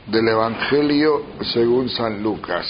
Del Evangelio según San Lucas,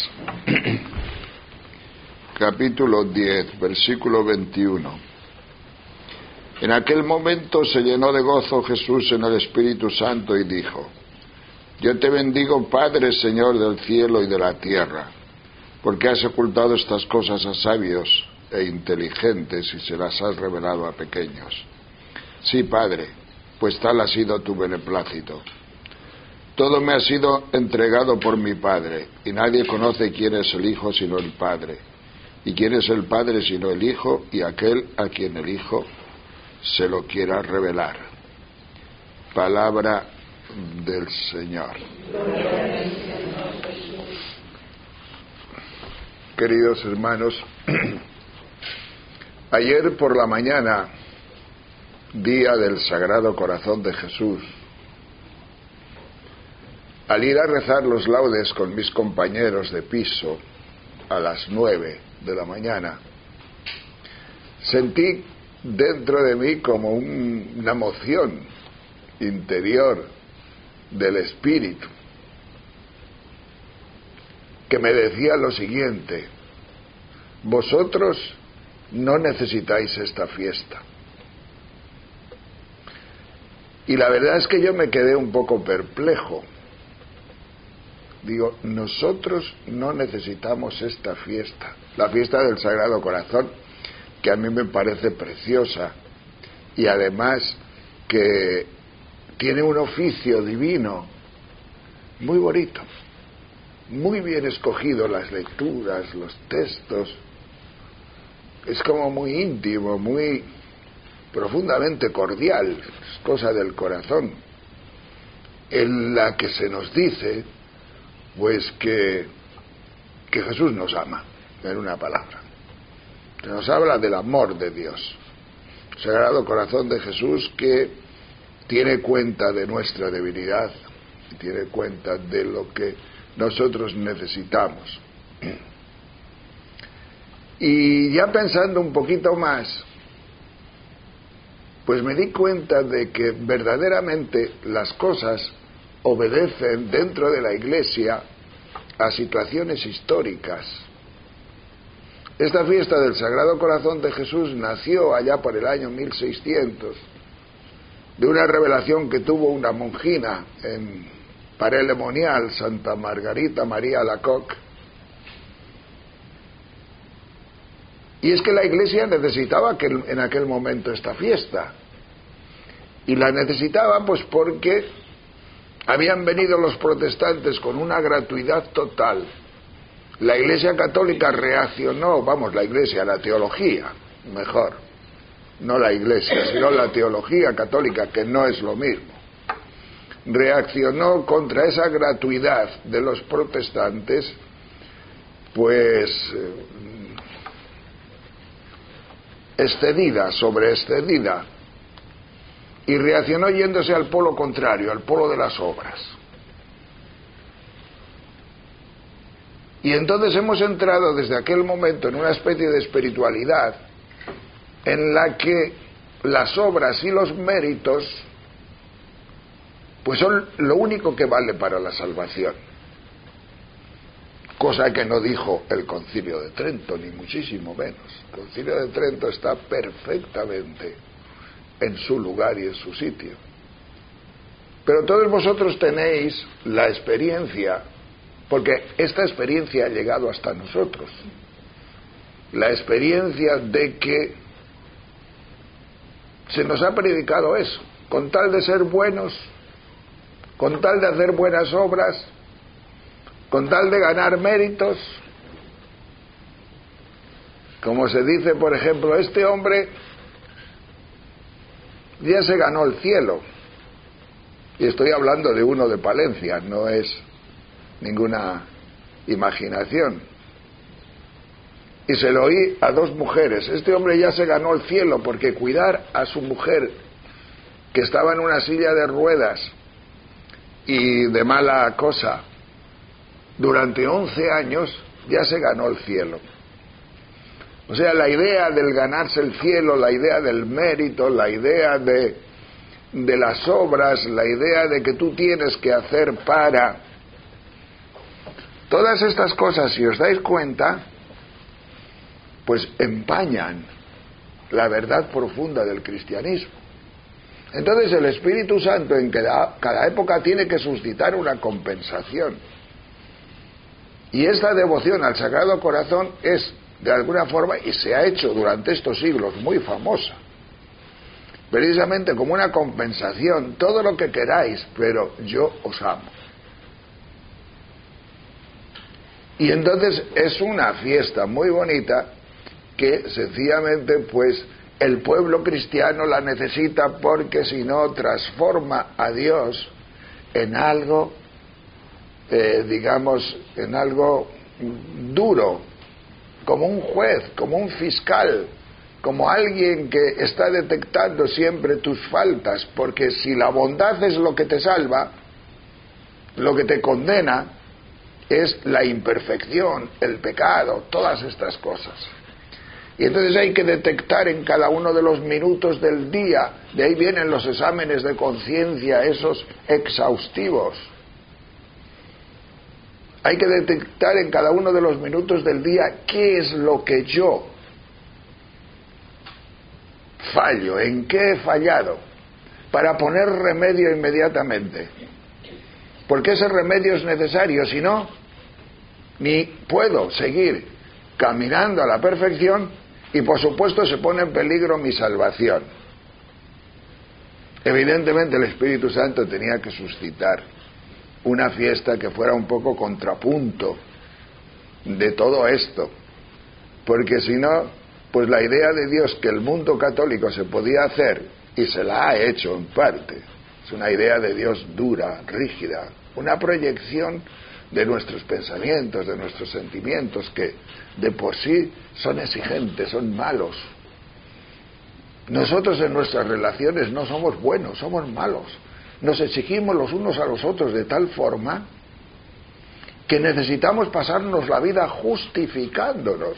capítulo 10, versículo 21. En aquel momento se llenó de gozo Jesús en el Espíritu Santo y dijo: Yo te bendigo, Padre, Señor del cielo y de la tierra, porque has ocultado estas cosas a sabios e inteligentes y se las has revelado a pequeños. Sí, Padre, pues tal ha sido tu beneplácito. Todo me ha sido entregado por mi Padre, y nadie conoce quién es el Hijo sino el Padre, y quién es el Padre sino el Hijo, y aquel a quien el Hijo se lo quiera revelar. Palabra del Señor. Queridos hermanos, ayer por la mañana, día del Sagrado Corazón de Jesús, al ir a rezar los laudes con mis compañeros de piso a las 9 de la mañana, sentí dentro de mí como una emoción interior del Espíritu que me decía lo siguiente: vosotros no necesitáis esta fiesta. Y la verdad es que yo me quedé un poco perplejo. Digo, nosotros no necesitamos esta fiesta, la fiesta del Sagrado Corazón, que a mí me parece preciosa y además que tiene un oficio divino muy bonito, muy bien escogido, las lecturas, los textos, es como muy íntimo, muy profundamente cordial, es cosa del corazón, en la que se nos dice pues que Jesús nos ama, en una palabra. Se nos habla del amor de Dios. El Sagrado Corazón de Jesús, que tiene cuenta de nuestra debilidad, tiene cuenta de lo que nosotros necesitamos. Y ya pensando un poquito más, pues me di cuenta de que verdaderamente las cosas obedecen dentro de la Iglesia a situaciones históricas. Esta fiesta del Sagrado Corazón de Jesús nació allá por el año 1600 de una revelación que tuvo una monjina en Paray-le-Monial, Santa Margarita María Alacoque. Y es que la Iglesia necesitaba en aquel momento esta fiesta, y la necesitaba pues porque habían venido los protestantes con una gratuidad total. La Iglesia Católica reaccionó, la Iglesia, la teología, mejor, no la Iglesia, sino la teología católica, que no es lo mismo, reaccionó contra esa gratuidad de los protestantes, pues sobreexcedida, y reaccionó yéndose al polo contrario, al polo de las obras. Y entonces hemos entrado desde aquel momento en una especie de espiritualidad en la que las obras y los méritos pues son lo único que vale para la salvación, cosa que no dijo el Concilio de Trento, ni muchísimo menos. El Concilio de Trento está perfectamente en su lugar y en su sitio. Pero todos vosotros tenéis la experiencia, porque esta experiencia ha llegado hasta nosotros, la experiencia de que se nos ha predicado eso, con tal de ser buenos, con tal de hacer buenas obras, con tal de ganar méritos, como se dice, por ejemplo, este hombre ya se ganó el cielo, y estoy hablando de uno de Palencia, no es ninguna imaginación, y se lo oí a dos mujeres: este hombre ya se ganó el cielo porque cuidar a su mujer, que estaba en una silla de ruedas y de mala cosa, durante 11 años, ya se ganó el cielo. O sea, la idea del ganarse el cielo, la idea del mérito, la idea de las obras, la idea de que tú tienes que hacer para todas estas cosas, si os dais cuenta, pues empañan la verdad profunda del cristianismo. Entonces el Espíritu Santo en cada época tiene que suscitar una compensación. Y esta devoción al Sagrado Corazón es, de alguna forma, y se ha hecho durante estos siglos muy famosa, precisamente como una compensación, todo lo que queráis, pero yo os amo. Y entonces es una fiesta muy bonita que sencillamente pues el pueblo cristiano la necesita, porque si no transforma a Dios en algo, digamos, en algo duro, como un juez, como un fiscal, como alguien que está detectando siempre tus faltas, porque si la bondad es lo que te salva, lo que te condena es la imperfección, el pecado, todas estas cosas. Y entonces hay que detectar en cada uno de los minutos del día, de ahí vienen los exámenes de conciencia, esos exhaustivos. Hay que detectar en cada uno de los minutos del día qué es lo que yo fallo, en qué he fallado, para poner remedio inmediatamente. Porque ese remedio es necesario, si no, ni puedo seguir caminando a la perfección y por supuesto se pone en peligro mi salvación. Evidentemente el Espíritu Santo tenía que suscitar una fiesta que fuera un poco contrapunto de todo esto, porque si no, pues la idea de Dios que el mundo católico se podía hacer, y se la ha hecho en parte, es una idea de Dios dura, rígida, una proyección de nuestros pensamientos, de nuestros sentimientos, que de por sí son exigentes, son malos. Nosotros en nuestras relaciones no somos buenos, somos malos. Nos exigimos los unos a los otros de tal forma que necesitamos pasarnos la vida justificándonos.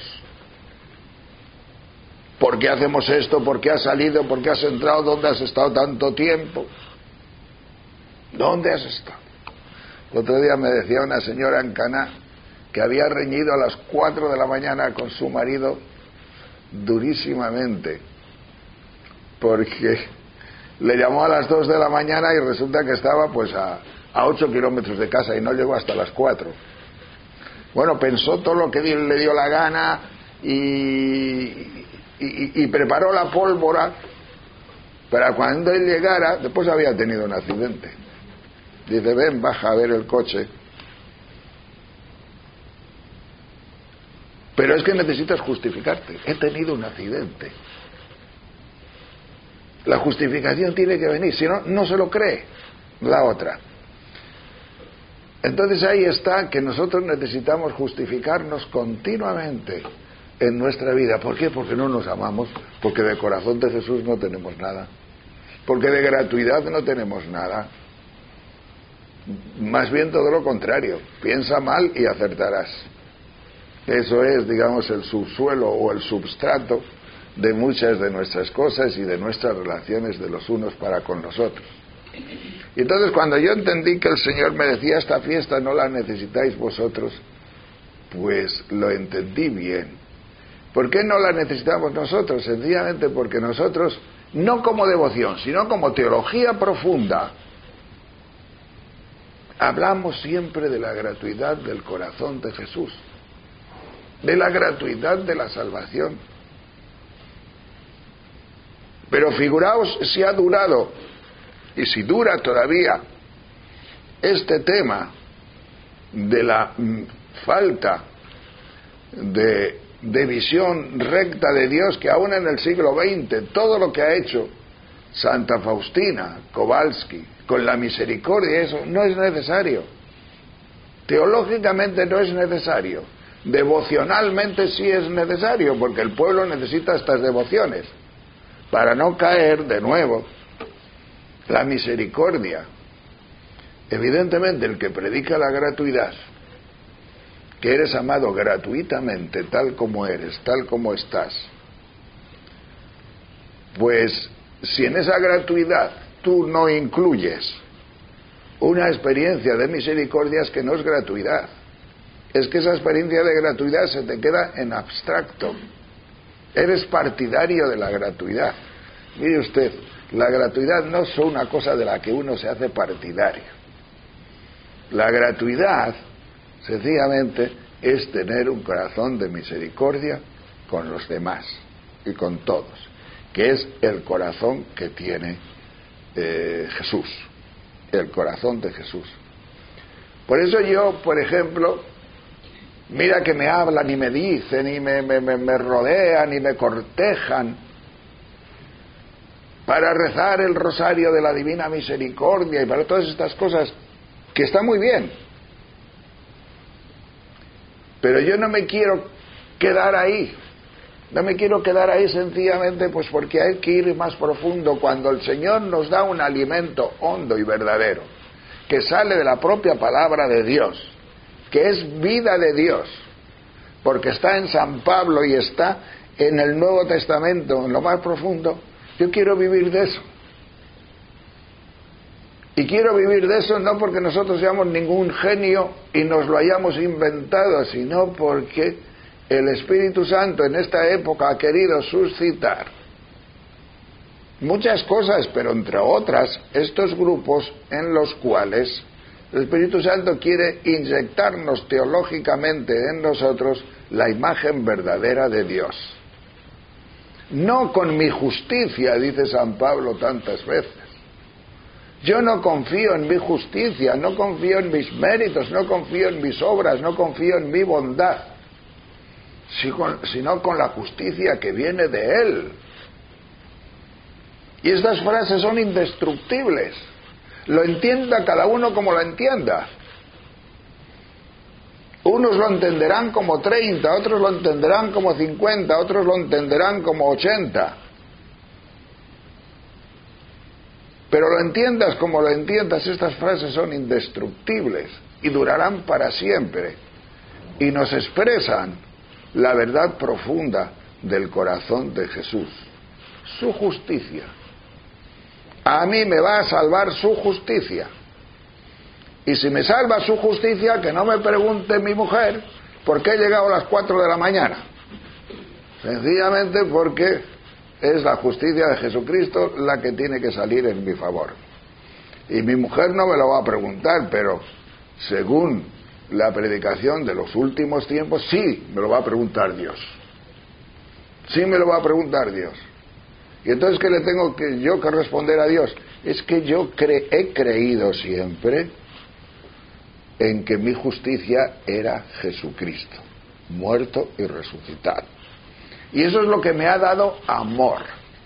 ¿Por qué hacemos esto? ¿Por qué has salido? ¿Por qué has entrado? ¿Dónde has estado tanto tiempo? ¿Dónde has estado? El otro día me decía una señora en Caná que había reñido a las 4 de la mañana con su marido durísimamente, porque le llamó a las 2 de la mañana y resulta que estaba pues a 8 kilómetros de casa y no llegó hasta las 4. Bueno, pensó todo lo que le dio la gana y preparó la pólvora para cuando él llegara. Después había tenido un accidente. Dice, ven, baja a ver el coche. Pero es que necesitas justificarte. He tenido un accidente. La justificación tiene que venir, si no, no se lo cree la otra. Entonces ahí está que nosotros necesitamos justificarnos continuamente en nuestra vida. ¿Por qué? Porque no nos amamos, porque de corazón de Jesús no tenemos nada, porque de gratuidad no tenemos nada. Más bien todo lo contrario, piensa mal y acertarás. Eso es, digamos, el subsuelo o el substrato de muchas de nuestras cosas y de nuestras relaciones de los unos para con los otros. Y entonces cuando yo entendí que el Señor me decía, esta fiesta no la necesitáis vosotros, pues lo entendí bien. ¿Por qué no la necesitamos nosotros? Sencillamente porque nosotros, no como devoción, sino como teología profunda, hablamos siempre de la gratuidad del corazón de Jesús, de la gratuidad de la salvación. Pero figuraos si ha durado, y si dura todavía, este tema de la falta de visión recta de Dios, que aún en el siglo XX, todo lo que ha hecho Santa Faustina, Kowalski, con la misericordia, eso no es necesario. Teológicamente no es necesario. Devocionalmente sí es necesario, porque el pueblo necesita estas devociones para no caer de nuevo. La misericordia. Evidentemente el que predica la gratuidad, que eres amado gratuitamente tal como eres, tal como estás, pues si en esa gratuidad tú no incluyes una experiencia de misericordia, es que no es gratuidad, es que esa experiencia de gratuidad se te queda en abstracto. Eres partidario de la gratuidad. Mire usted, la gratuidad no es una cosa de la que uno se hace partidario. La gratuidad, sencillamente, es tener un corazón de misericordia con los demás y con todos, que es el corazón que tiene Jesús, el corazón de Jesús. Por eso yo, por ejemplo, mira que me hablan y me dicen y me rodean y me cortejan para rezar el rosario de la Divina Misericordia y para todas estas cosas, que está muy bien. Pero yo no me quiero quedar ahí. No me quiero quedar ahí sencillamente pues porque hay que ir más profundo cuando el Señor nos da un alimento hondo y verdadero, que sale de la propia palabra de Dios, que es vida de Dios, porque está en San Pablo y está en el Nuevo Testamento, en lo más profundo. Yo quiero vivir de eso. Y quiero vivir de eso no porque nosotros seamos ningún genio y nos lo hayamos inventado, sino porque el Espíritu Santo en esta época ha querido suscitar muchas cosas, pero entre otras estos grupos en los cuales el Espíritu Santo quiere inyectarnos teológicamente en nosotros la imagen verdadera de Dios. No con mi justicia, dice San Pablo tantas veces. Yo no confío en mi justicia, no confío en mis méritos, no confío en mis obras, no confío en mi bondad, sino con la justicia que viene de Él. Y estas frases son indestructibles. Lo entienda cada uno como lo entienda. Unos lo entenderán como 30, otros lo entenderán como 50, otros lo entenderán como 80. Pero lo entiendas como lo entiendas, estas frases son indestructibles y durarán para siempre. Y nos expresan la verdad profunda del corazón de Jesús, su justicia. A mí me va a salvar su justicia. Y si me salva su justicia, que no me pregunte mi mujer por qué he llegado a las 4 de la mañana. Sencillamente porque es la justicia de Jesucristo la que tiene que salir en mi favor. Y mi mujer no me lo va a preguntar, pero según la predicación de los últimos tiempos, sí me lo va a preguntar Dios. Sí me lo va a preguntar Dios. Y entonces, ¿qué le tengo yo que responder a Dios? Es que yo he creído siempre en que mi justicia era Jesucristo, muerto y resucitado. Y eso es lo que me ha dado amor.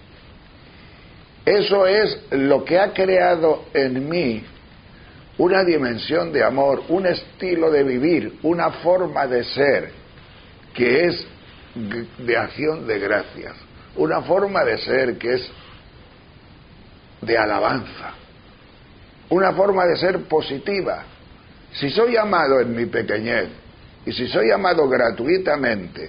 Eso es lo que ha creado en mí una dimensión de amor, un estilo de vivir, una forma de ser que es de acción de gracias, una forma de ser que es de alabanza, una forma de ser positiva. Si soy amado en mi pequeñez y si soy amado gratuitamente,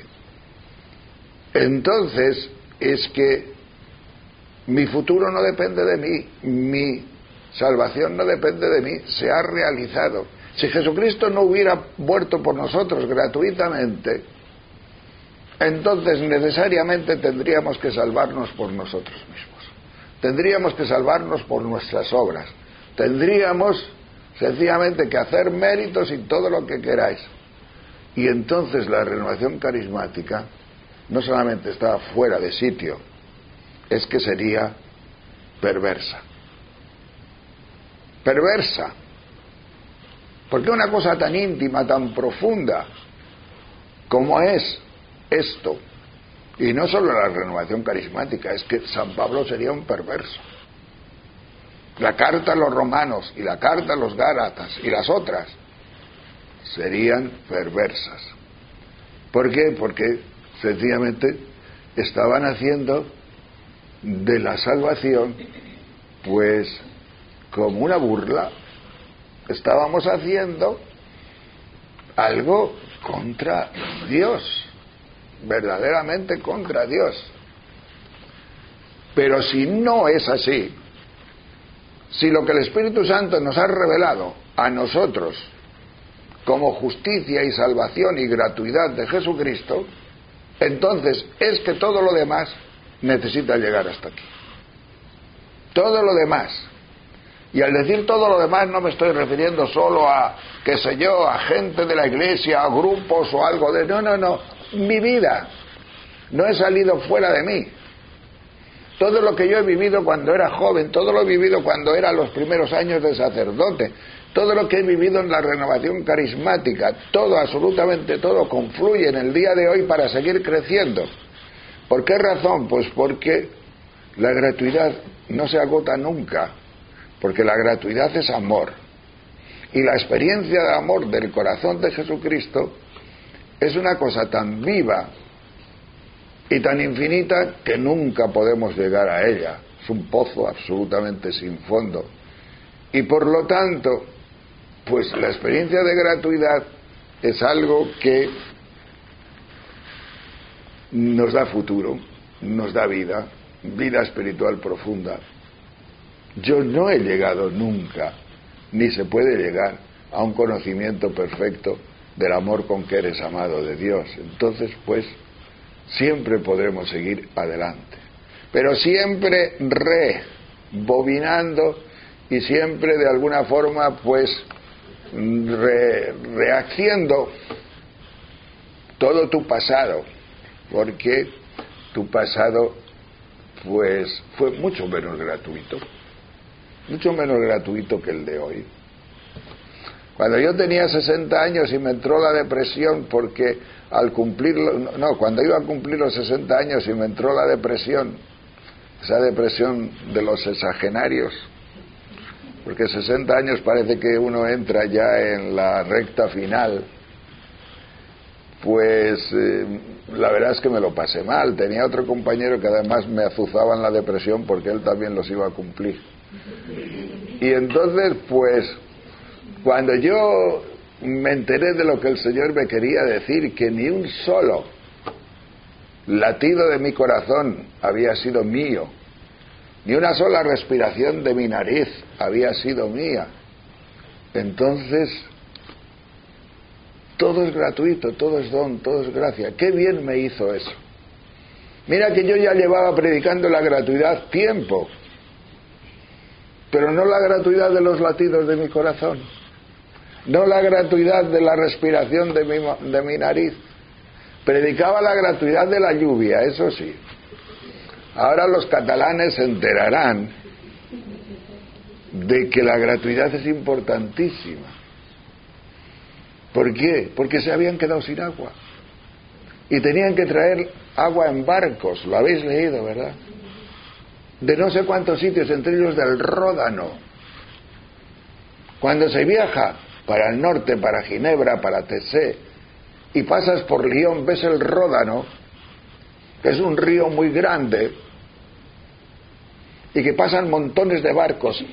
entonces es que mi futuro no depende de mí, mi salvación no depende de mí, se ha realizado. Si Jesucristo no hubiera muerto por nosotros gratuitamente, entonces necesariamente tendríamos que salvarnos por nosotros mismos, tendríamos que salvarnos por nuestras obras, tendríamos sencillamente que hacer méritos y todo lo que queráis. Y entonces la renovación carismática no solamente está fuera de sitio, es que sería perversa. Perversa. Porque una cosa tan íntima, tan profunda como es esto, y no solo la renovación carismática, es que San Pablo sería un perverso. La carta a los romanos y la carta a los gálatas y las otras serían perversas. ¿Por qué? Porque sencillamente estaban haciendo de la salvación pues como una burla. Estábamos haciendo algo contra Dios, verdaderamente contra Dios. Pero si no es así, si lo que el Espíritu Santo nos ha revelado a nosotros como justicia y salvación y gratuidad de Jesucristo, entonces es que todo lo demás necesita llegar hasta aquí. Todo lo demás. Y al decir todo lo demás no me estoy refiriendo solo a, qué sé yo, a gente de la iglesia, a grupos o algo de... No. Mi vida. No he salido fuera de mí. Todo lo que yo he vivido cuando era joven, todo lo he vivido cuando era los primeros años de sacerdote, todo lo que he vivido en la renovación carismática, todo, absolutamente todo, confluye en el día de hoy para seguir creciendo. ¿Por qué razón? Pues porque la gratuidad no se agota nunca, porque la gratuidad es amor. Y la experiencia de amor del corazón de Jesucristo es una cosa tan viva y tan infinita que nunca podemos llegar a ella. Es un pozo absolutamente sin fondo. Y por lo tanto, pues la experiencia de gratuidad es algo que nos da futuro, nos da vida, vida espiritual profunda. Yo no he llegado nunca, ni se puede llegar a un conocimiento perfecto del amor con que eres amado de Dios. Entonces, pues, siempre podremos seguir adelante, pero siempre rebobinando y siempre de alguna forma pues rehaciendo todo tu pasado, porque tu pasado pues fue mucho menos gratuito que el de hoy. Cuando yo tenía 60 años y me entró la depresión porque cuando iba a cumplir los 60 años y me entró la depresión, esa depresión de los sexagenarios, porque 60 años parece que uno entra ya en la recta final, pues la verdad es que me lo pasé mal. Tenía otro compañero que además me azuzaba en la depresión porque él también los iba a cumplir. Y entonces, pues, cuando yo me enteré de lo que el Señor me quería decir, que ni un solo latido de mi corazón había sido mío, ni una sola respiración de mi nariz había sido mía, entonces todo es gratuito, todo es don, todo es gracia. ¡Qué bien me hizo eso! Mira que yo ya llevaba predicando la gratuidad tiempo, pero no la gratuidad de los latidos de mi corazón, no la gratuidad de la respiración de mi nariz. Predicaba la gratuidad de la lluvia, eso sí. Ahora los catalanes se enterarán de que la gratuidad es importantísima. ¿Por qué? Porque se habían quedado sin agua y tenían que traer agua en barcos, lo habéis leído, ¿verdad? De no sé cuántos sitios, entre ellos del Ródano. Cuando se viaja para el norte, para Ginebra, para Tessé, y pasas por Lyon, ves el Ródano, que es un río muy grande y que pasan montones de barcos.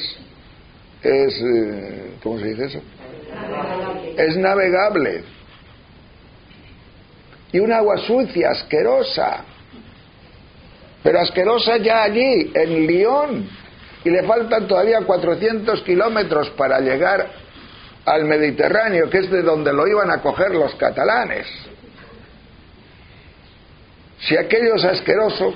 ¿Cómo se dice eso? Es navegable. Y un agua sucia, asquerosa, pero asquerosa ya allí, en Lyon, y le faltan todavía 400 kilómetros para llegar al Mediterráneo, que es de donde lo iban a coger los catalanes. Si aquello es asqueroso,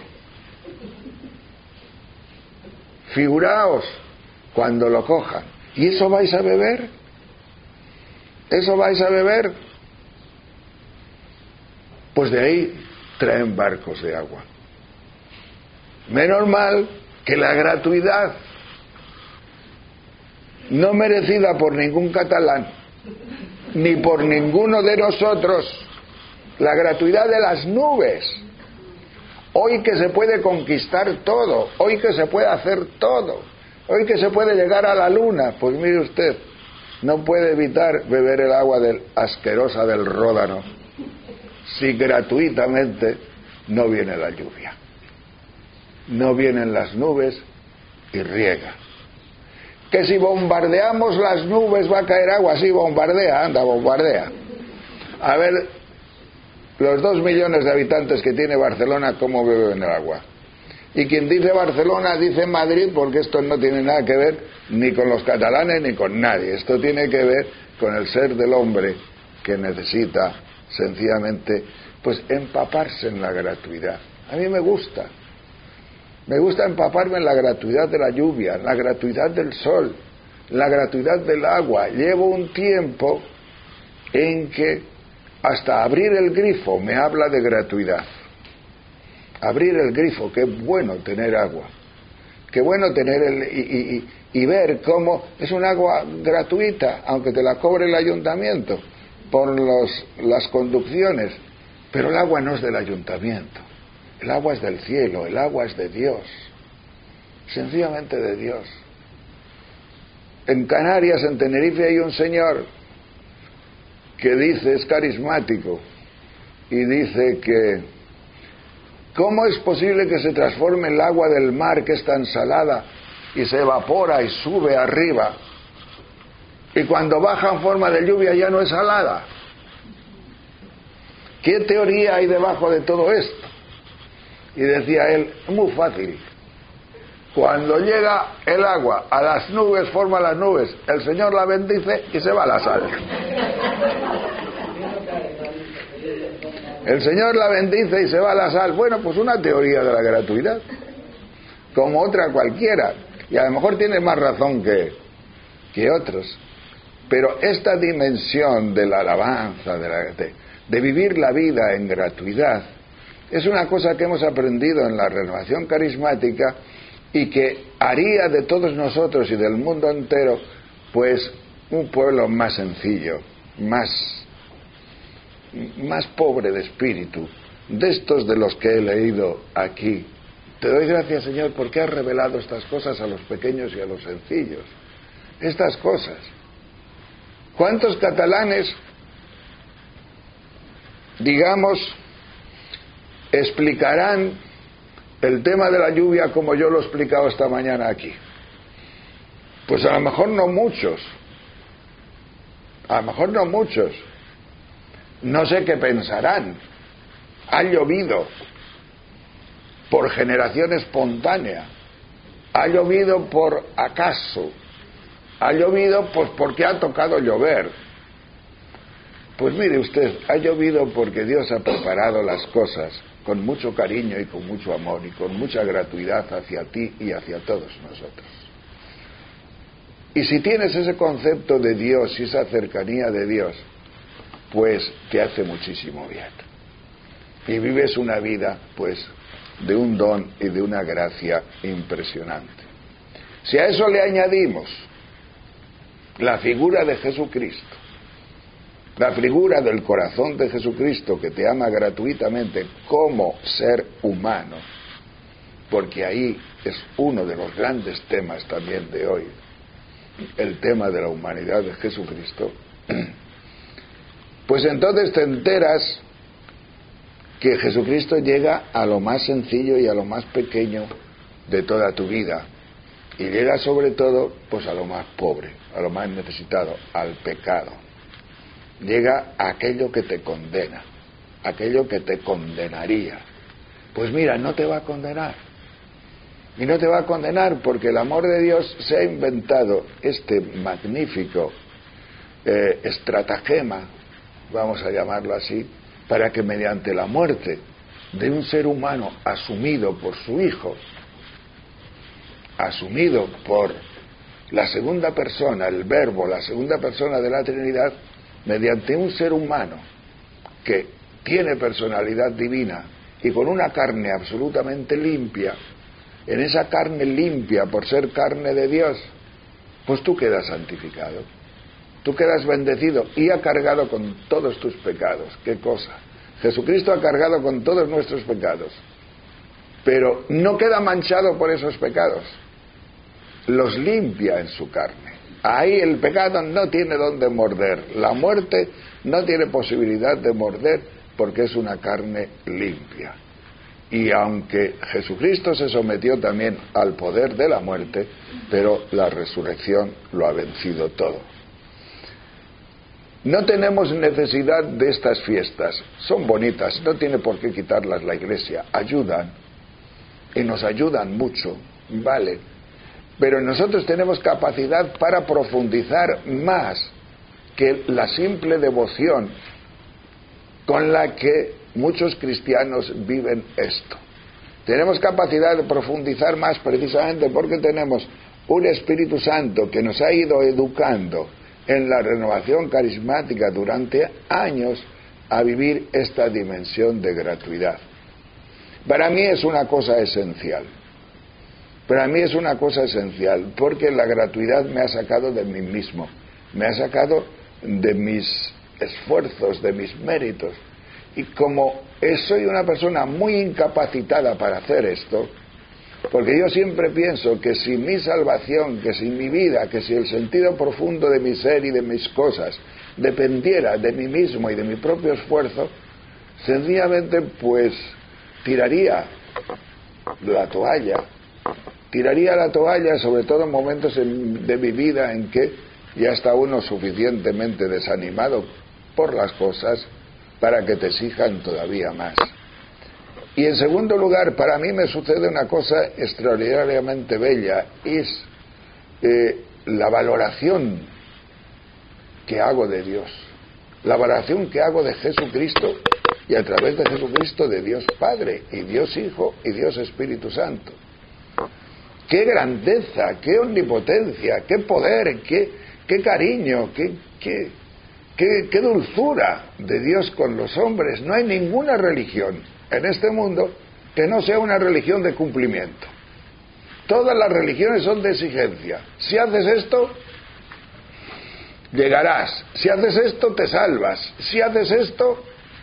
figuraos cuando lo cojan. ¿Y eso vais a beber? ¿Eso vais a beber? Pues de ahí traen barcos de agua. Menos mal que la gratuidad, no merecida por ningún catalán, ni por ninguno de nosotros, la gratuidad de las nubes, hoy que se puede conquistar todo, hoy que se puede hacer todo, hoy que se puede llegar a la luna, pues mire usted, no puede evitar beber el agua asquerosa del Ródano, si gratuitamente no viene la lluvia, no vienen las nubes y riega. Que si bombardeamos las nubes va a caer agua, sí, bombardea, anda, bombardea. A ver, los 2 millones de habitantes que tiene Barcelona, ¿cómo beben el agua? Y quien dice Barcelona dice Madrid, porque esto no tiene nada que ver ni con los catalanes ni con nadie. Esto tiene que ver con el ser del hombre que necesita sencillamente pues empaparse en la gratuidad. A mí me gusta empaparme en la gratuidad de la lluvia, en la gratuidad del sol, en la gratuidad del agua. Llevo un tiempo en que hasta abrir el grifo me habla de gratuidad. Abrir el grifo, qué bueno tener agua, qué bueno tener y ver cómo es un agua gratuita, aunque te la cobre el ayuntamiento por las conducciones, pero el agua no es del ayuntamiento, el agua es del cielo, el agua es de Dios, sencillamente de Dios. En Canarias, en Tenerife, hay un señor que dice, es carismático, y dice que ¿cómo es posible que se transforme el agua del mar, que es tan salada, y se evapora y sube arriba, y cuando baja en forma de lluvia ya no es salada? ¿Qué teoría hay debajo de todo esto? Y decía él, muy fácil. Cuando llega el agua a las nubes, forma las nubes, el Señor la bendice y se va la sal. El Señor la bendice y se va la sal. Bueno, pues una teoría de la gratuidad, como otra cualquiera, y a lo mejor tiene más razón que otros, pero esta dimensión de la alabanza, de vivir la vida en gratuidad, es una cosa que hemos aprendido en la renovación carismática y que haría de todos nosotros y del mundo entero pues un pueblo más sencillo, más pobre de espíritu, de estos de los que he leído aquí. Te doy gracias, Señor, porque has revelado estas cosas a los pequeños y a los sencillos. Estas cosas. ¿Cuántos catalanes, digamos, explicarán el tema de la lluvia como yo lo he explicado esta mañana aquí? Pues a lo mejor no muchos. A lo mejor no muchos. No sé qué pensarán. Ha llovido por generación espontánea. Ha llovido por acaso. Ha llovido pues porque ha tocado llover. Pues mire usted, ha llovido porque Dios ha preparado las cosas con mucho cariño y con mucho amor y con mucha gratuidad hacia ti y hacia todos nosotros. Y si tienes ese concepto de Dios y esa cercanía de Dios, pues te hace muchísimo bien. Y vives una vida, pues, de un don y de una gracia impresionante. Si a eso le añadimos la figura de Jesucristo, la figura del corazón de Jesucristo que te ama gratuitamente como ser humano, porque ahí es uno de los grandes temas también de hoy, el tema de la humanidad de Jesucristo, pues entonces te enteras que Jesucristo llega a lo más sencillo y a lo más pequeño de toda tu vida, y llega sobre todo pues a lo más pobre, a lo más necesitado, al pecado. Llega a aquello que te condena, aquello que te condenaría. Pues mira, no te va a condenar. Y no te va a condenar porque el amor de Dios se ha inventado este magnífico estratagema, vamos a llamarlo así, para que mediante la muerte de un ser humano asumido por su Hijo, asumido por la segunda persona, el Verbo, la segunda persona de la Trinidad, mediante un ser humano que tiene personalidad divina y con una carne absolutamente limpia, en esa carne limpia por ser carne de Dios, pues tú quedas santificado, tú quedas bendecido y ha cargado con todos tus pecados. ¿Qué cosa? Jesucristo ha cargado con todos nuestros pecados, pero no queda manchado por esos pecados, los limpia en su carne. Ahí el pecado no tiene dónde morder, la muerte no tiene posibilidad de morder porque es una carne limpia. Y aunque Jesucristo se sometió también al poder de la muerte, pero la resurrección lo ha vencido todo. No tenemos necesidad de estas fiestas, son bonitas, no tiene por qué quitarlas la Iglesia, ayudan y nos ayudan mucho, vale, pero nosotros tenemos capacidad para profundizar más que la simple devoción con la que muchos cristianos viven esto. Tenemos capacidad de profundizar más precisamente porque tenemos un Espíritu Santo que nos ha ido educando en la renovación carismática durante años a vivir esta dimensión de gratuidad. Para mí es una cosa esencial. Para mí es una cosa esencial porque la gratuidad me ha sacado de mí mismo, me ha sacado de mis esfuerzos, de mis méritos. Y como soy una persona muy incapacitada para hacer esto, porque yo siempre pienso que si mi salvación, que si mi vida, que si el sentido profundo de mi ser y de mis cosas dependiera de mí mismo y de mi propio esfuerzo, sencillamente pues tiraría la toalla, sobre todo en momentos de mi vida en que ya está uno suficientemente desanimado por las cosas para que te exijan todavía más. Y en segundo lugar, para mí me sucede una cosa extraordinariamente bella, es la valoración que hago de Dios, la valoración que hago de Jesucristo y a través de Jesucristo de Dios Padre y Dios Hijo y Dios Espíritu Santo. ¡Qué grandeza, qué omnipotencia, qué poder, qué cariño, qué dulzura de Dios con los hombres! No hay ninguna religión en este mundo que no sea una religión de cumplimiento. Todas las religiones son de exigencia. Si haces esto, llegarás. Si haces esto, te salvas. Si haces esto...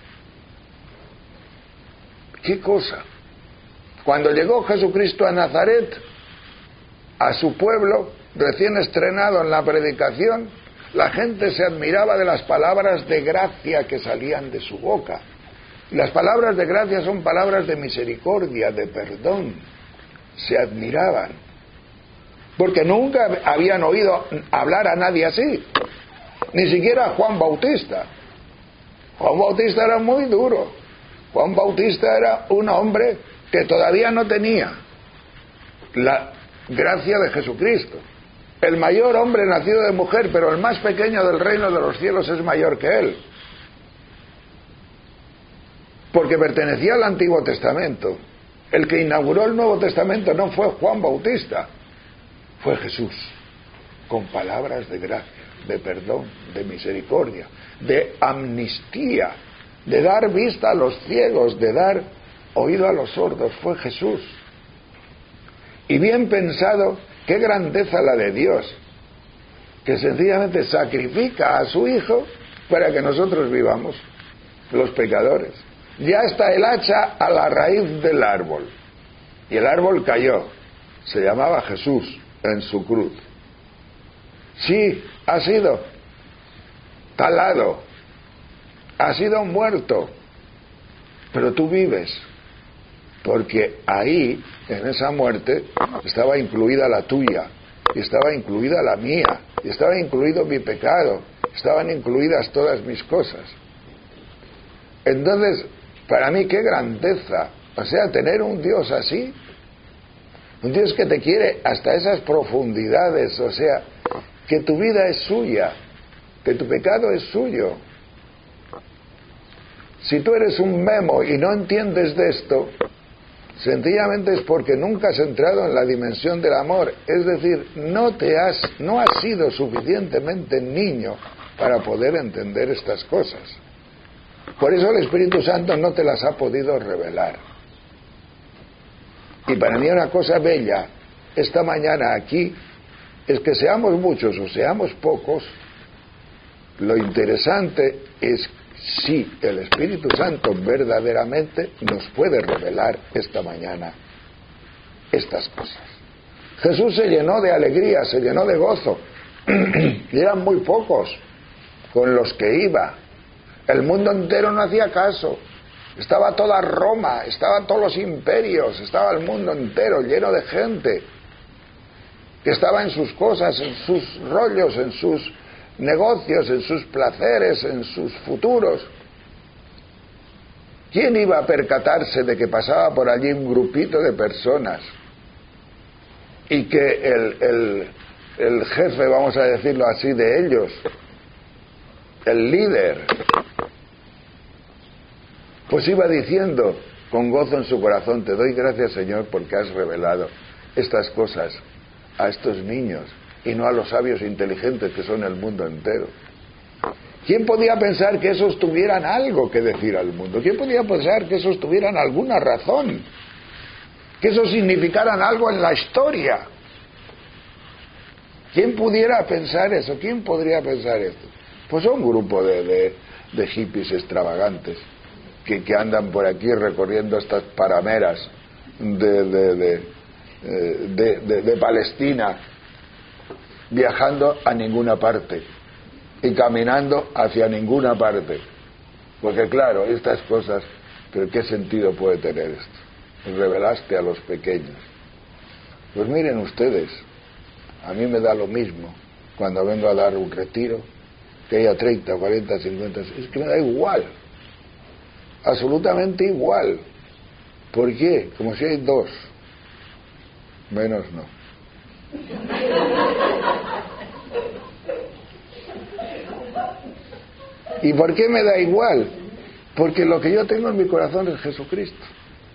¿Qué cosa? Cuando llegó Jesucristo a Nazaret, a su pueblo, recién estrenado en la predicación, la gente se admiraba de las palabras de gracia que salían de su boca. Y las palabras de gracia son palabras de misericordia, de perdón. Se admiraban. Porque nunca habían oído hablar a nadie así. Ni siquiera a Juan Bautista. Juan Bautista era muy duro. Juan Bautista era un hombre que todavía no tenía la gracia de Jesucristo. El mayor hombre nacido de mujer, pero el más pequeño del reino de los cielos es mayor que él. Porque pertenecía al Antiguo Testamento. El que inauguró el Nuevo Testamento no fue Juan Bautista, fue Jesús, con palabras de gracia, de perdón, de misericordia, de amnistía, de dar vista a los ciegos, de dar oído a los sordos. Fue Jesús. Y bien pensado, qué grandeza la de Dios, que sencillamente sacrifica a su Hijo para que nosotros vivamos, los pecadores. Ya está el hacha a la raíz del árbol, y el árbol cayó. Se llamaba Jesús en su cruz. Sí, ha sido talado, ha sido muerto, pero tú vives, porque ahí, en esa muerte, estaba incluida la tuya, y estaba incluida la mía, y estaba incluido mi pecado, estaban incluidas todas mis cosas. Entonces, para mí, qué grandeza, o sea, tener un Dios así, un Dios que te quiere hasta esas profundidades, o sea, que tu vida es suya, que tu pecado es suyo. Si tú eres un memo y no entiendes de esto, sencillamente es porque nunca has entrado en la dimensión del amor, es decir, no has sido suficientemente niño para poder entender estas cosas. Por eso el Espíritu Santo no te las ha podido revelar. Y para mí una cosa bella esta mañana aquí es que seamos muchos o seamos pocos, lo interesante es si el Espíritu Santo verdaderamente nos puede revelar esta mañana estas cosas. Jesús se llenó de alegría, se llenó de gozo, y eran muy pocos con los que iba. El mundo entero no hacía caso. Estaba toda Roma, estaban todos los imperios, estaba el mundo entero lleno de gente que estaba en sus cosas, en sus rollos, en sus negocios, en sus placeres, en sus futuros. ¿Quién iba a percatarse de que pasaba por allí un grupito de personas y que el jefe, vamos a decirlo así, de ellos, el líder, pues iba diciendo con gozo en su corazón: te doy gracias, Señor, porque has revelado estas cosas a estos niños y no a los sabios e inteligentes que son el mundo entero? ¿Quién podía pensar que esos tuvieran algo que decir al mundo? ¿Quién podía pensar que esos tuvieran alguna razón? Que esos significaran algo en la historia. ¿Quién pudiera pensar eso? ¿Quién podría pensar esto? Pues un grupo de hippies extravagantes que andan por aquí recorriendo estas parameras de Palestina, viajando a ninguna parte y caminando hacia ninguna parte. Porque claro, estas cosas, pero ¿qué sentido puede tener esto? Revelaste a los pequeños. Pues miren ustedes, a mí me da lo mismo cuando vengo a dar un retiro, que haya 30, 40, 50, es que me da igual, absolutamente igual. ¿Por qué? Como si hay dos, menos no. ¿Y por qué me da igual? Porque lo que yo tengo en mi corazón es Jesucristo.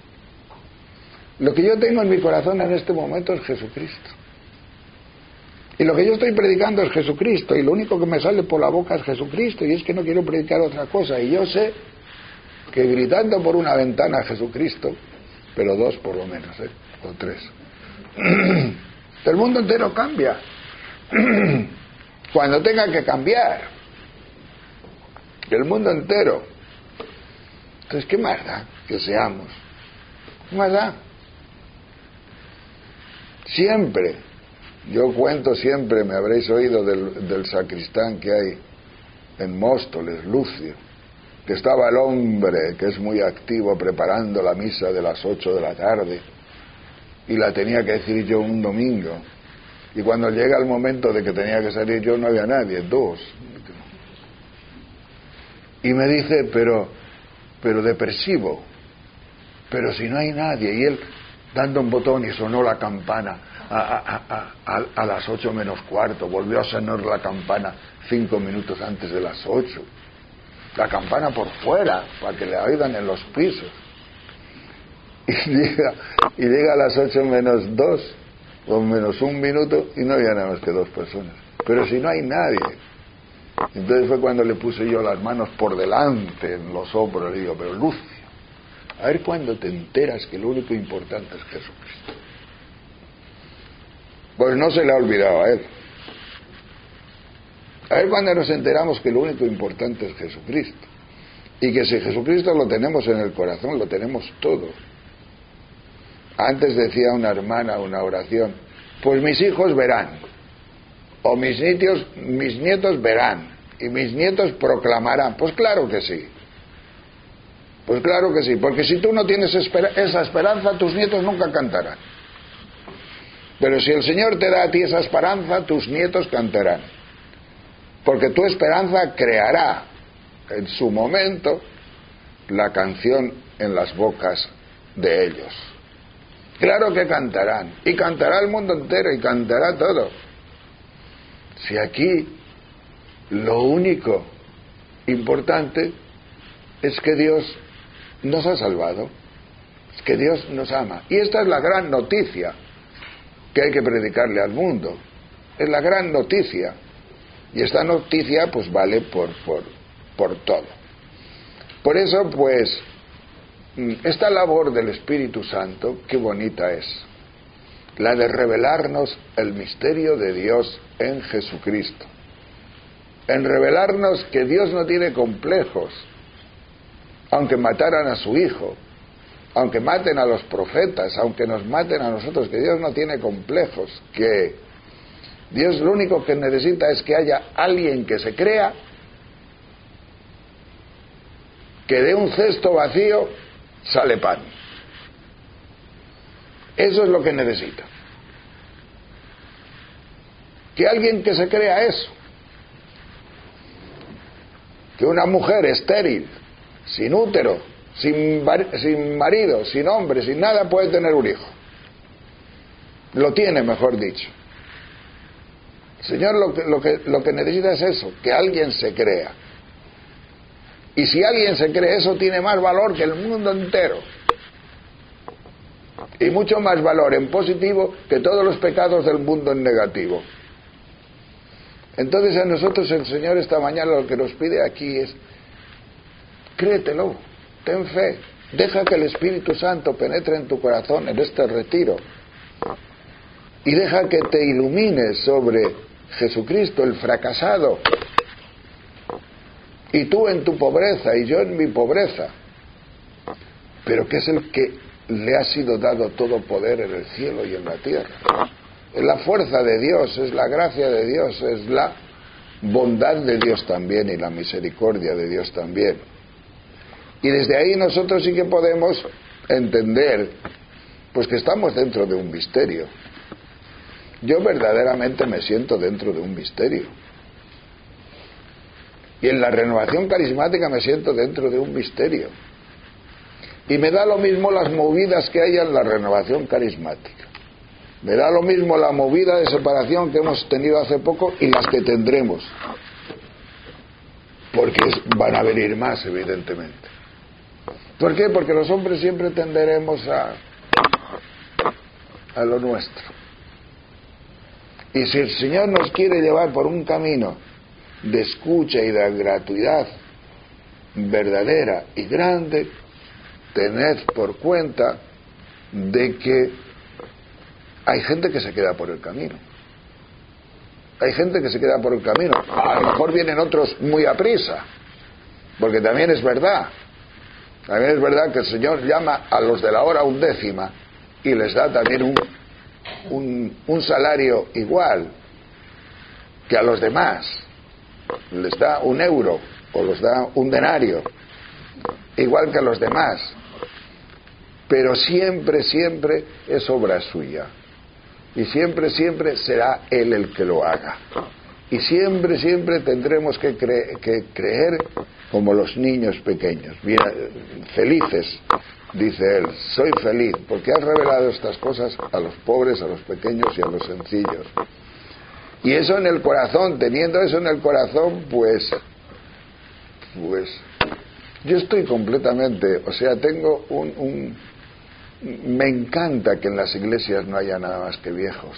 Lo que yo tengo en mi corazón en este momento es Jesucristo. Y lo que yo estoy predicando es Jesucristo, y lo único que me sale por la boca es Jesucristo, y es que no quiero predicar otra cosa. Y yo sé que gritando por una ventana Jesucristo, pero dos por lo menos, o tres, el mundo entero cambia cuando tenga que cambiar. El mundo entero. Entonces, ¿qué más da que seamos? ¿Qué más da? Siempre, yo cuento siempre, me habréis oído del sacristán que hay en Móstoles, Lucio, que estaba el hombre, que es muy activo, preparando la misa de las 8 de la tarde, y la tenía que decir yo un domingo, y cuando llega el momento de que tenía que salir yo, no había nadie, dos. Y me dice, pero depresivo, pero si no hay nadie. Y él dando un botón, y sonó la campana a las 8 menos cuarto, volvió a sonar la campana 5 minutos antes de las 8, la campana por fuera, para que le oigan en los pisos, y llega a las 8 menos 2 o menos 1 minuto, y no había nada más que 2 personas. Pero si no hay nadie. Entonces fue cuando le puse yo las manos por delante en los hombros, le digo: pero Lucio, a ver cuándo te enteras que lo único importante es Jesucristo. Pues no se le ha olvidado a él. A ver cuándo nos enteramos que lo único importante es Jesucristo, y que si Jesucristo lo tenemos en el corazón, lo tenemos todo. Antes decía una hermana una oración: pues mis hijos verán, o mis nietos verán, y mis nietos proclamarán. Pues claro que sí. Pues claro que sí, porque si tú no tienes esa esperanza, tus nietos nunca cantarán. Pero si el Señor te da a ti esa esperanza, tus nietos cantarán. Porque tu esperanza creará en su momento la canción en las bocas de ellos. Claro que cantarán, y cantará el mundo entero, y cantará todo. Si aquí lo único importante es que Dios nos ha salvado, es que Dios nos ama. Y esta es la gran noticia que hay que predicarle al mundo. Es la gran noticia. Y esta noticia pues vale por todo. Por eso pues esta labor del Espíritu Santo, qué bonita es, la de revelarnos el misterio de Dios en Jesucristo, en revelarnos que Dios no tiene complejos, aunque mataran a su Hijo, aunque maten a los profetas, aunque nos maten a nosotros, que Dios no tiene complejos, que Dios lo único que necesita es que haya alguien que se crea, que de un cesto vacío sale pan. Eso es lo que necesita. Que alguien que se crea eso. Que una mujer estéril, sin útero, sin marido, sin hombre, sin nada, puede tener un hijo. Lo tiene, mejor dicho. El Señor lo que necesita es eso, que alguien se crea. Y si alguien se cree eso, tiene más valor que el mundo entero. Y mucho más valor en positivo que todos los pecados del mundo en negativo. Entonces a nosotros el Señor esta mañana lo que nos pide aquí es: créetelo, ten fe, deja que el Espíritu Santo penetre en tu corazón en este retiro y deja que te ilumine sobre Jesucristo, el fracasado, y tú en tu pobreza y yo en mi pobreza, pero que es el que le ha sido dado todo poder en el cielo y en la tierra. Es la fuerza de Dios, es la gracia de Dios, es la bondad de Dios también y la misericordia de Dios también. Y desde ahí nosotros sí que podemos entender pues que estamos dentro de un misterio. Yo verdaderamente me siento dentro de un misterio. Y en la renovación carismática me siento dentro de un misterio. Y me da lo mismo las movidas que haya en la renovación carismática. Me da lo mismo la movida de separación que hemos tenido hace poco y las que tendremos. Porque van a venir más, evidentemente. ¿Por qué? Porque los hombres siempre tenderemos a lo nuestro. Y si el Señor nos quiere llevar por un camino de escucha y de gratuidad verdadera y grande, tened por cuenta de que hay gente que se queda por el camino. Hay gente que se queda por el camino. A lo mejor vienen otros muy aprisa, porque también es verdad. También es verdad que el Señor llama a los de la hora 1/10 y les da también un salario igual que a los demás. Les da 1 euro o les da 1 denario, igual que a los demás. Pero siempre, siempre es obra suya. Y siempre, siempre será Él el que lo haga. Y siempre, siempre tendremos que creer como los niños pequeños. Bien, felices, dice Él, soy feliz, porque has revelado estas cosas a los pobres, a los pequeños y a los sencillos. Y eso en el corazón, teniendo eso en el corazón, pues yo estoy completamente, o sea, tengo me encanta que en las iglesias no haya nada más que viejos.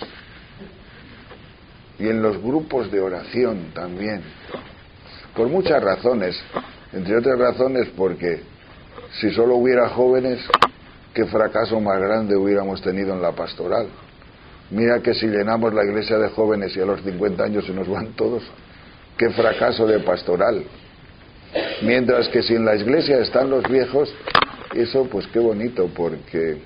Y en los grupos de oración también. Por muchas razones. Entre otras razones porque si solo hubiera jóvenes, qué fracaso más grande hubiéramos tenido en la pastoral. Mira que si llenamos la iglesia de jóvenes y a los 50 años se nos van todos, qué fracaso de pastoral. Mientras que si en la iglesia están los viejos, eso pues qué bonito, porque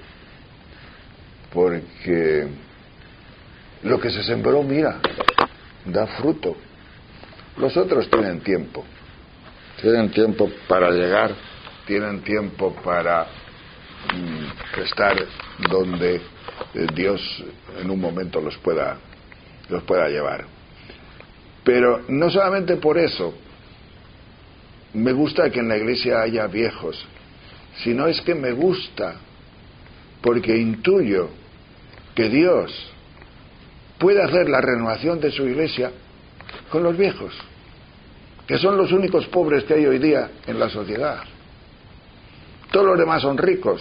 lo que se sembró, mira, da fruto. Los otros tienen tiempo para llegar, tienen tiempo para estar donde Dios en un momento los pueda llevar. Pero no solamente por eso me gusta que en la iglesia haya viejos, sino es que me gusta porque intuyo que Dios puede hacer la renovación de su iglesia con los viejos, que son los únicos pobres que hay hoy día en la sociedad. Todos los demás son ricos.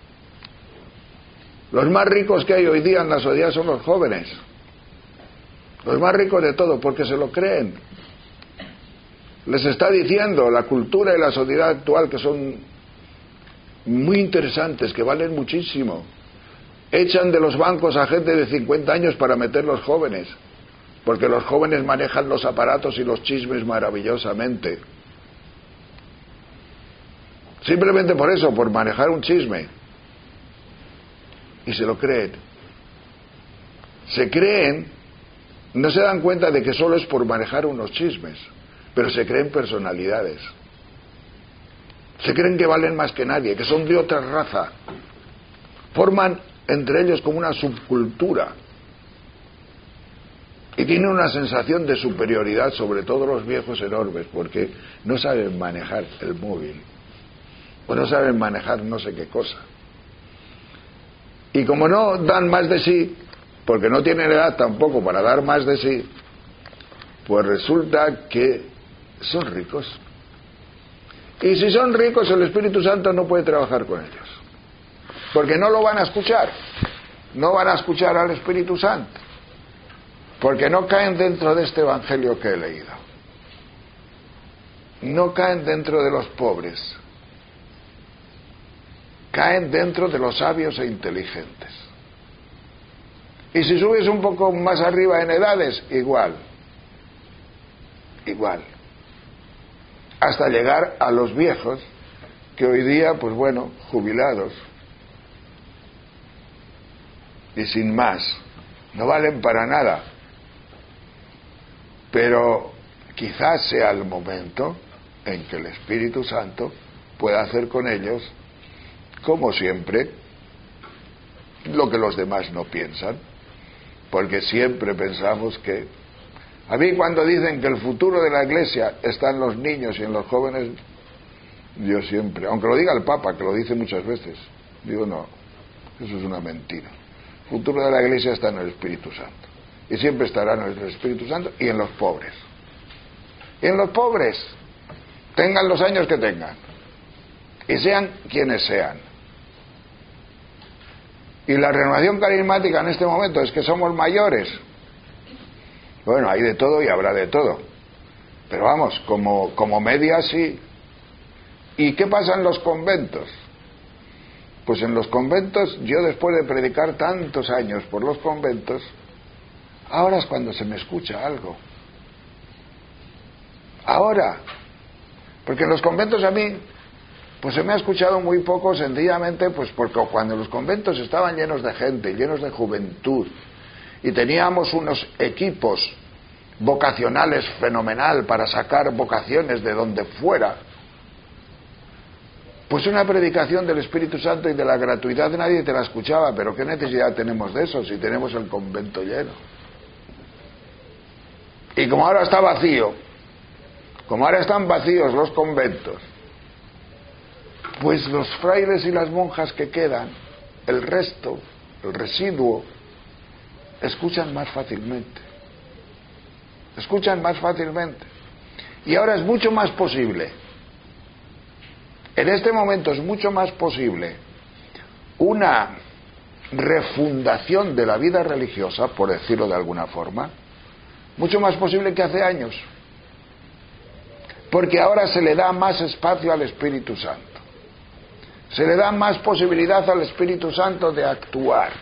Los más ricos que hay hoy día en la sociedad son los jóvenes. Los más ricos de todo, porque se lo creen. Les está diciendo la cultura y la sociedad actual que son muy interesantes, que valen muchísimo. Echan de los bancos a gente de 50 años para meter los jóvenes, porque los jóvenes manejan los aparatos y los chismes maravillosamente. Simplemente por eso, por manejar un chisme. Y se lo creen. Se creen, no se dan cuenta de que solo es por manejar unos chismes, pero se creen personalidades. Se creen que valen más que nadie, que son de otra raza. Forman entre ellos como una subcultura. Y tienen una sensación de superioridad sobre todos los viejos enormes, porque no saben manejar el móvil. o no saben manejar no sé qué cosa. Y como no dan más de sí, porque no tienen edad tampoco para dar más de sí, pues resulta que son ricos. Y si son ricos, el Espíritu Santo no puede trabajar con ellos, porque no lo van a escuchar. No van a escuchar al Espíritu Santo, porque no caen dentro de este evangelio que he leído. No caen dentro de los pobres, caen dentro de los sabios e inteligentes. Y si subes un poco más arriba en edades, igual, hasta llegar a los viejos, que hoy día, pues bueno, jubilados y sin más, no valen para nada, pero quizás sea el momento en que el Espíritu Santo pueda hacer con ellos, como siempre, lo que los demás no piensan, porque siempre pensamos que... A mí cuando dicen que el futuro de la Iglesia está en los niños y en los jóvenes, yo siempre, aunque lo diga el Papa, que lo dice muchas veces, digo no, eso es una mentira. El futuro de la Iglesia está en el Espíritu Santo, y siempre estará en el Espíritu Santo y en los pobres. Y en los pobres, tengan los años que tengan, y sean quienes sean. Y la renovación carismática en este momento es que somos mayores. Bueno, hay de todo y habrá de todo, pero vamos, como media sí. ¿Y qué pasa en los conventos? Pues en los conventos, yo después de predicar tantos años por los conventos, ahora es cuando se me escucha algo. Ahora, porque en los conventos a mí, pues se me ha escuchado muy poco, sencillamente, pues porque cuando los conventos estaban llenos de gente, llenos de juventud, y teníamos unos equipos vocacionales fenomenal para sacar vocaciones de donde fuera, pues una predicación del Espíritu Santo y de la gratuidad nadie te la escuchaba. Pero ¿qué necesidad tenemos de eso si tenemos el convento lleno? Y como ahora está vacío, como ahora están vacíos los conventos, pues los frailes y las monjas que quedan, el resto, el residuo, escuchan más fácilmente. Escuchan más fácilmente. Y ahora es mucho más posible, en este momento es mucho más posible una refundación de la vida religiosa, por decirlo de alguna forma, mucho más posible que hace años. Porque ahora se le da más espacio al Espíritu Santo. Se le da más posibilidad al Espíritu Santo de actuar.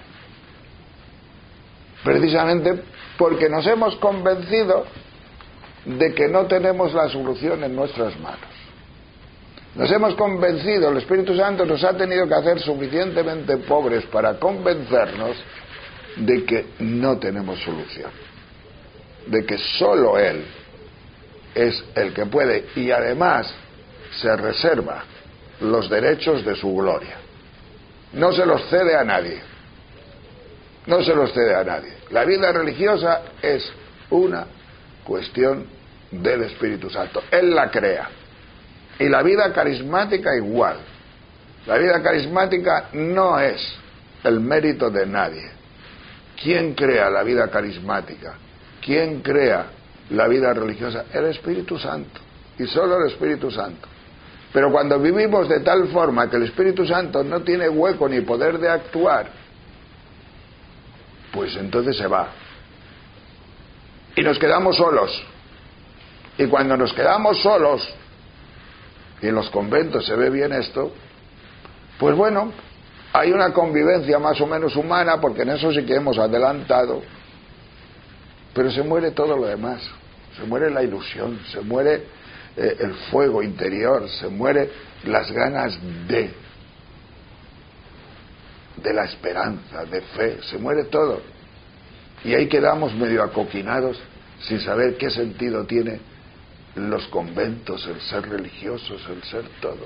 Precisamente porque nos hemos convencido de que no tenemos la solución en nuestras manos. Nos hemos convencido, el Espíritu Santo nos ha tenido que hacer suficientemente pobres para convencernos de que no tenemos solución, de que solo Él es el que puede, y además se reserva los derechos de su gloria. No se los cede a nadie. No se los cede a nadie. La vida religiosa es una cuestión del Espíritu Santo. Él la crea. Y la vida carismática igual. La vida carismática no es el mérito de nadie. ¿Quién crea la vida carismática? ¿Quién crea la vida religiosa? El Espíritu Santo. Y solo el Espíritu Santo. Pero cuando vivimos de tal forma que el Espíritu Santo no tiene hueco ni poder de actuar, pues entonces se va. Y nos quedamos solos. Y cuando nos quedamos solos, y en los conventos se ve bien esto, pues bueno, hay una convivencia más o menos humana, porque en eso sí que hemos adelantado, pero se muere todo lo demás. Se muere la ilusión, se muere el fuego interior, se muere las ganas de la esperanza, de fe, se muere todo. Y ahí quedamos medio acoquinados sin saber qué sentido tiene los conventos, el ser religiosos, el ser todo.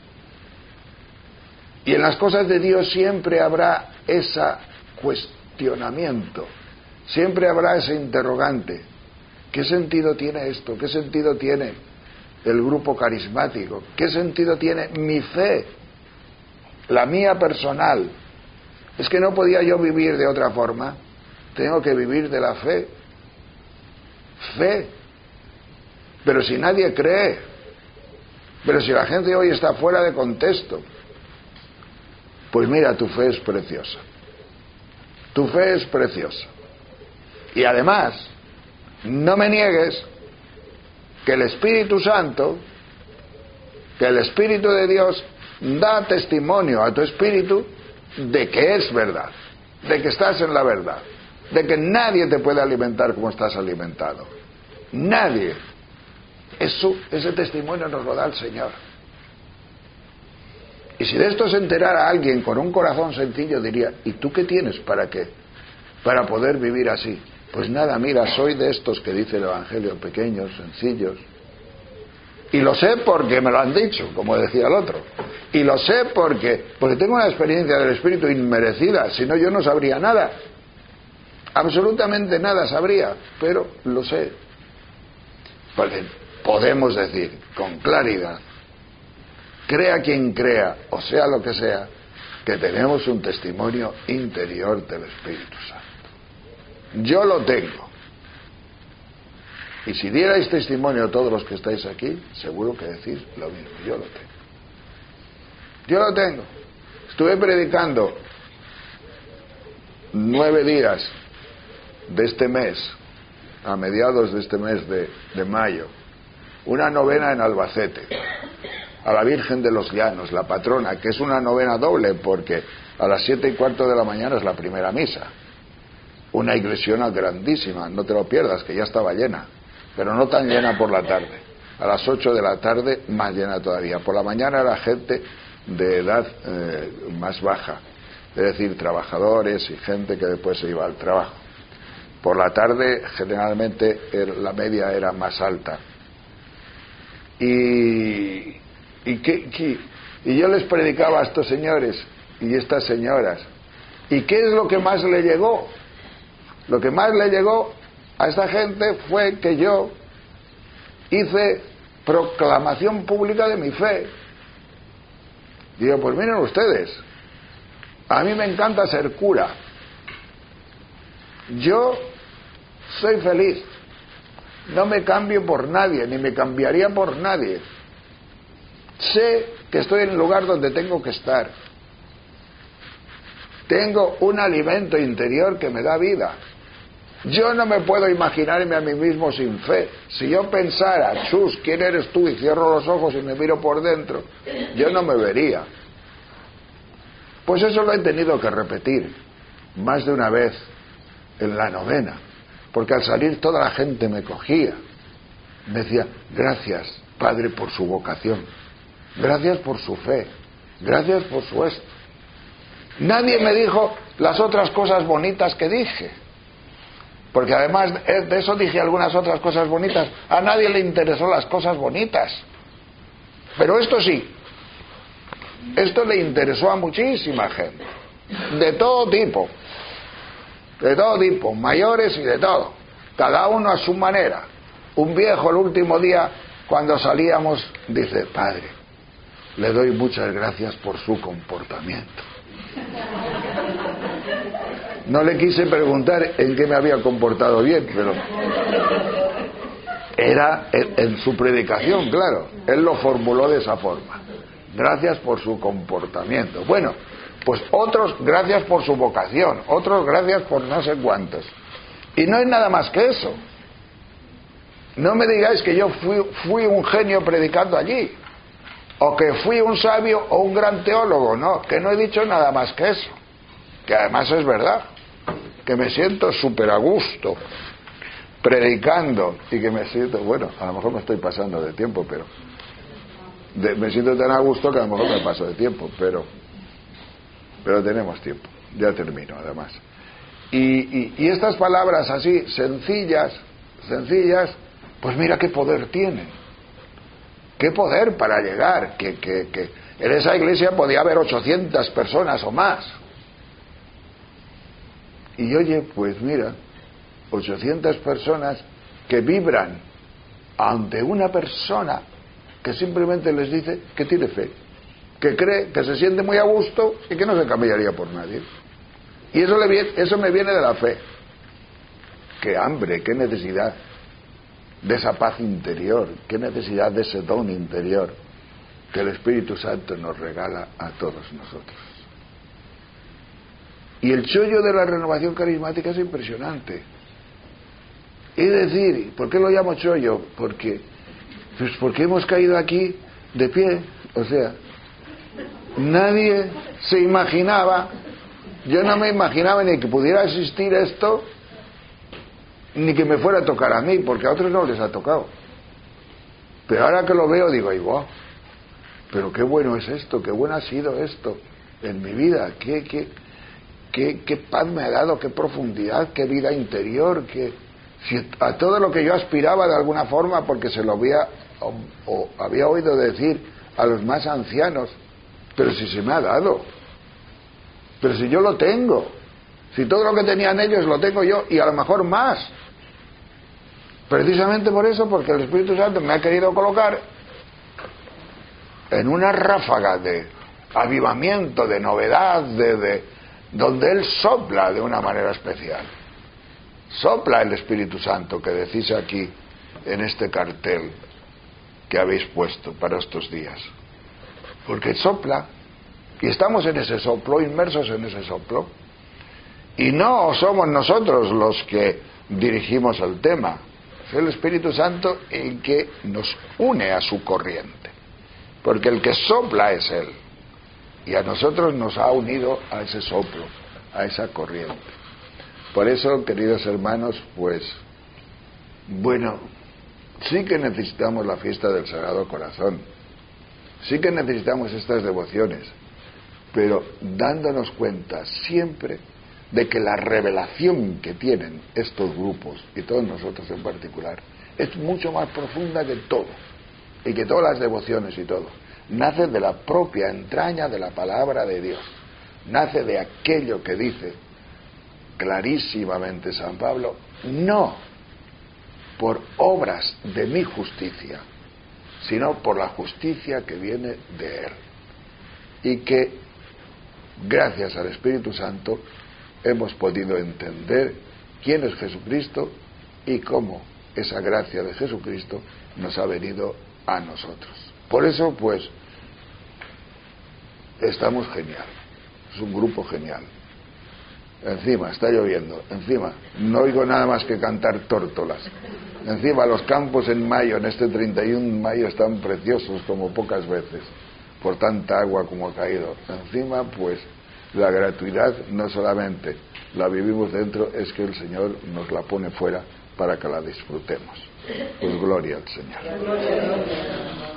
Y en las cosas de Dios siempre habrá ese cuestionamiento, siempre habrá ese interrogante. ¿Qué sentido tiene esto? ¿Qué sentido tiene el grupo carismático? ¿Qué sentido tiene mi fe? La mía personal. Es que no podía yo vivir de otra forma. Tengo que vivir de la fe. Fe. Pero si nadie cree, pero si la gente hoy está fuera de contexto, pues mira, tu fe es preciosa. Tu fe es preciosa. Y además, no me niegues que el Espíritu Santo, que el Espíritu de Dios da testimonio a tu espíritu de que es verdad, de que estás en la verdad, de que nadie te puede alimentar como estás alimentado. Nadie. Ese testimonio nos lo da el Señor. Y si de esto se enterara alguien con un corazón sencillo, diría, ¿y tú qué tienes para qué? Para poder vivir así. Pues nada, mira, soy de estos que dice el Evangelio, pequeños, sencillos. Y lo sé porque me lo han dicho, como decía el otro. Y lo sé porque tengo una experiencia del Espíritu inmerecida, si no yo no sabría nada. Absolutamente nada sabría, pero lo sé. Porque podemos decir con claridad, crea quien crea, o sea lo que sea, que tenemos un testimonio interior del Espíritu Santo. Yo lo tengo. Y si dierais testimonio todos los que estáis aquí, seguro que decís lo mismo. Yo lo tengo. Yo lo tengo. Estuve predicando 9 días de este mes, a mediados de este mes de mayo, una novena en Albacete, a la Virgen de los Llanos, la patrona, que es una novena doble, porque a las 7:15 de la mañana es la primera misa. Una iglesiona grandísima, no te lo pierdas, que ya estaba llena, pero no tan llena por la tarde. A las 8 de la tarde, más llena todavía. Por la mañana era gente de edad más baja, es decir, trabajadores y gente que después se iba al trabajo. Por la tarde, generalmente, la media era más alta. Y yo les predicaba a estos señores y estas señoras. ¿Y qué es lo que más le llegó? Lo que más le llegó a esta gente fue que yo hice proclamación pública de mi fe. Digo, pues miren ustedes, a mí me encanta ser cura. Yo soy feliz. No me cambio por nadie, ni me cambiaría por nadie. Sé que estoy en el lugar donde tengo que estar. Tengo un alimento interior que me da vida. Yo no me puedo imaginarme a mí mismo sin fe. Si yo pensara, Chus, ¿quién eres tú? Y cierro los ojos y me miro por dentro, yo no me vería. Pues eso lo he tenido que repetir más de una vez en la novena, porque al salir toda la gente me cogía, me decía, gracias, Padre, por su vocación, gracias por su fe, gracias por su esto. Nadie me dijo las otras cosas bonitas que dije, porque además de eso dije algunas otras cosas bonitas. A nadie le interesó las cosas bonitas, pero esto sí, esto le interesó a muchísima gente, de todo tipo, mayores y de todo, cada uno a su manera. Un viejo el último día, cuando salíamos, dice, Padre, le doy muchas gracias por su comportamiento. No le quise preguntar en qué me había comportado bien, pero era en su predicación, claro, él lo formuló de esa forma. Gracias por su comportamiento. Bueno, pues otros gracias por su vocación, otros gracias por no sé cuántos. Y no es nada más que eso. No me digáis que yo fui un genio predicando allí, o que fui un sabio o un gran teólogo. No, que no he dicho nada más que eso, que además es verdad, que me siento súper a gusto predicando y que me siento, bueno, a lo mejor me estoy pasando de tiempo, pero me siento tan a gusto que a lo mejor me paso de tiempo, pero tenemos tiempo, ya termino además. Y estas palabras así, sencillas, pues mira qué poder tienen, qué poder para llegar, que en esa iglesia podía haber 800 personas o más. Y oye, pues mira, 800 personas que vibran ante una persona que simplemente les dice que tiene fe, que cree, que se siente muy a gusto y que no se cambiaría por nadie. Y eso me viene de la fe. Qué hambre, qué necesidad de esa paz interior, qué necesidad de ese don interior que el Espíritu Santo nos regala a todos nosotros. Y el chollo de la renovación carismática es impresionante. Es decir, ¿por qué lo llamo chollo? Porque hemos caído aquí de pie. O sea, nadie se imaginaba, yo no me imaginaba ni que pudiera existir esto, ni que me fuera a tocar a mí, porque a otros no les ha tocado. Pero ahora que lo veo digo, ¡ay, wow! Pero qué bueno es esto, qué bueno ha sido esto en mi vida, qué paz me ha dado, qué profundidad, qué vida interior, si a todo lo que yo aspiraba de alguna forma, porque se lo había oído decir a los más ancianos, pero si se me ha dado, pero si yo lo tengo, si todo lo que tenían ellos lo tengo yo y a lo mejor más. Precisamente por eso, porque el Espíritu Santo me ha querido colocar en una ráfaga de avivamiento, de novedad, donde Él sopla de una manera especial. Sopla el Espíritu Santo, que decís aquí en este cartel que habéis puesto para estos días. Porque sopla, y estamos en ese soplo, inmersos en ese soplo, y no somos nosotros los que dirigimos el tema, es el Espíritu Santo el que nos une a su corriente, porque el que sopla es Él, y a nosotros nos ha unido a ese soplo, a esa corriente. Por eso, queridos hermanos, pues, bueno, sí que necesitamos la fiesta del Sagrado Corazón, sí que necesitamos estas devociones, pero dándonos cuenta siempre de que la revelación que tienen estos grupos, y todos nosotros en particular, es mucho más profunda que todo, y que todas las devociones y todo, nace de la propia entraña de la palabra de Dios, nace de aquello que dice clarísimamente San Pablo, no por obras de mi justicia, sino por la justicia que viene de Él. Y que, gracias al Espíritu Santo, hemos podido entender quién es Jesucristo y cómo esa gracia de Jesucristo nos ha venido a nosotros. Por eso, pues, estamos genial. Es un grupo genial. Encima está lloviendo, encima no oigo nada más que cantar tórtolas, encima los campos en mayo, en este 31 de mayo, están preciosos como pocas veces por tanta agua como ha caído. Encima, pues, la gratuidad no solamente la vivimos dentro, es que el Señor nos la pone fuera para que la disfrutemos. Pues gloria al Señor.